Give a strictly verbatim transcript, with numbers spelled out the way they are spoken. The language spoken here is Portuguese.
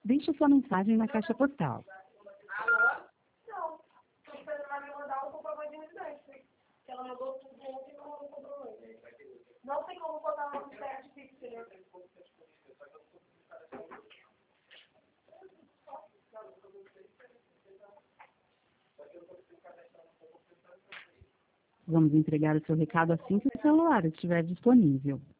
Deixe sua mensagem na caixa postal. Alô? Não. A Pedro vai me mandar um comprovante de residência. Que ela mandou tudo ontem e não mandou um comprovante. Não tem como botar no site fixo, né? Vamos entregar o seu recado assim que o celular estiver disponível.